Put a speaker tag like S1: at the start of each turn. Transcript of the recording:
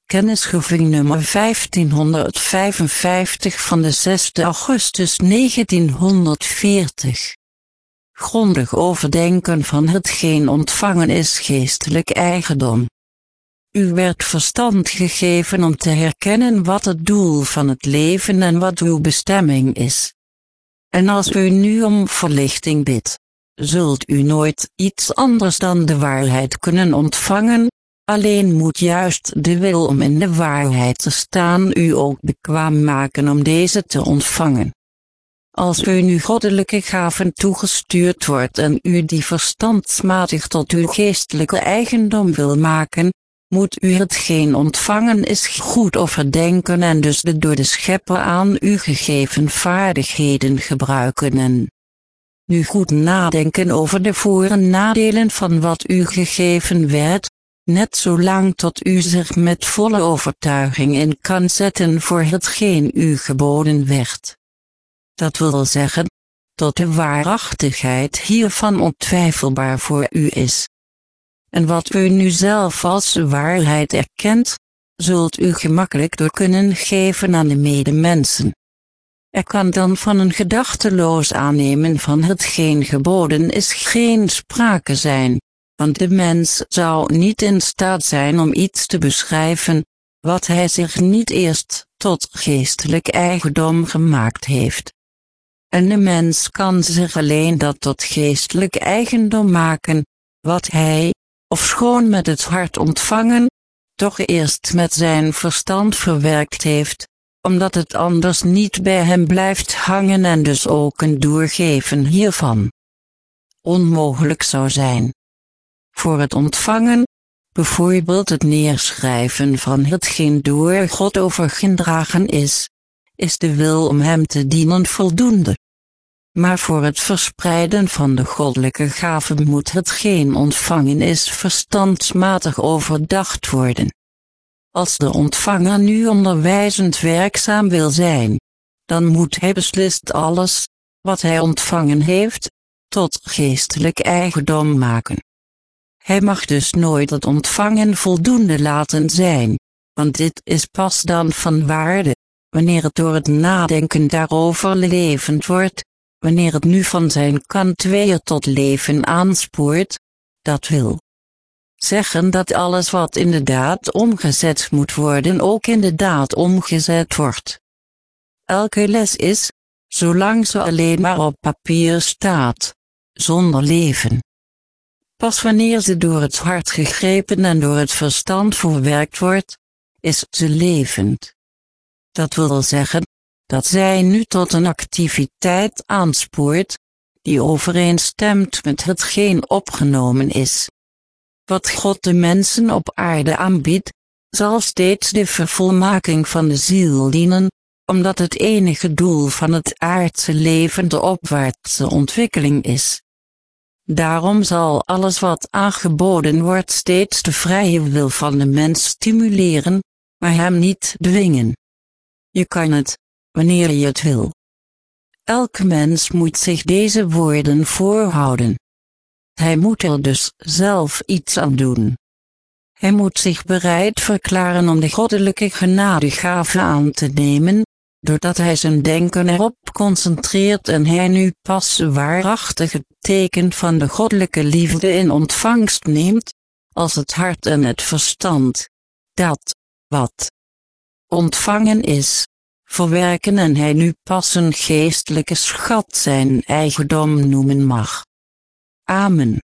S1: Kennisgeving nummer 1555 van de 6 augustus 1940. Grondig overdenken van hetgeen ontvangen is geestelijk eigendom. U werd verstand gegeven om te herkennen wat het doel van het leven en wat uw bestemming is. En als u nu om verlichting bidt, zult u nooit iets anders dan de waarheid kunnen ontvangen, alleen moet juist de wil om in de waarheid te staan u ook bekwaam maken om deze te ontvangen. Als u nu goddelijke gaven toegestuurd wordt en u die verstandsmatig tot uw geestelijke eigendom wil maken, moet u hetgeen ontvangen is goed overdenken en dus de door de Schepper aan u gegeven vaardigheden gebruiken en nu goed nadenken over de voor- en nadelen van wat u gegeven werd, net zolang tot u zich met volle overtuiging in kan zetten voor hetgeen u geboden werd. Dat wil zeggen, tot de waarachtigheid hiervan ontwijfelbaar voor u is. En wat u nu zelf als waarheid erkent, zult u gemakkelijk door kunnen geven aan de medemensen. Er kan dan van een gedachteloos aannemen van hetgeen geboden is geen sprake zijn, want de mens zou niet in staat zijn om iets te beschrijven, wat hij zich niet eerst tot geestelijk eigendom gemaakt heeft. En de mens kan zich alleen dat tot geestelijk eigendom maken, wat hij, ofschoon met het hart ontvangen, toch eerst met zijn verstand verwerkt heeft, omdat het anders niet bij hem blijft hangen en dus ook een doorgeven hiervan onmogelijk zou zijn. Voor het ontvangen, bijvoorbeeld het neerschrijven van hetgeen door God overgedragen is de wil om hem te dienen voldoende. Maar voor het verspreiden van de goddelijke gaven moet hetgeen ontvangen is verstandsmatig overdacht worden. Als de ontvanger nu onderwijzend werkzaam wil zijn, dan moet hij beslist alles, wat hij ontvangen heeft, tot geestelijk eigendom maken. Hij mag dus nooit het ontvangen voldoende laten zijn, want dit is pas dan van waarde, wanneer het door het nadenken daarover levend wordt, wanneer het nu van zijn kant weer tot leven aanspoort, dat wil zeggen dat alles wat in de daad omgezet moet worden ook in de daad omgezet wordt. Elke les is, zolang ze alleen maar op papier staat, zonder leven. Pas wanneer ze door het hart gegrepen en door het verstand verwerkt wordt, is ze levend. Dat wil zeggen, dat zij nu tot een activiteit aanspoort, die overeenstemt met hetgeen opgenomen is. Wat God de mensen op aarde aanbiedt, zal steeds de vervolmaking van de ziel dienen, omdat het enige doel van het aardse leven de opwaartse ontwikkeling is. Daarom zal alles wat aangeboden wordt steeds de vrije wil van de mens stimuleren, maar hem niet dwingen. Je kan het, wanneer je het wil. Elke mens moet zich deze woorden voorhouden. Hij moet er dus zelf iets aan doen. Hij moet zich bereid verklaren om de goddelijke genadegave aan te nemen, doordat hij zijn denken erop concentreert en hij nu pas waarachtig het teken van de goddelijke liefde in ontvangst neemt, als het hart en het verstand, dat, wat ontvangen is, verwerken en hij nu pas een geestelijke schat zijn eigendom noemen mag. Amen.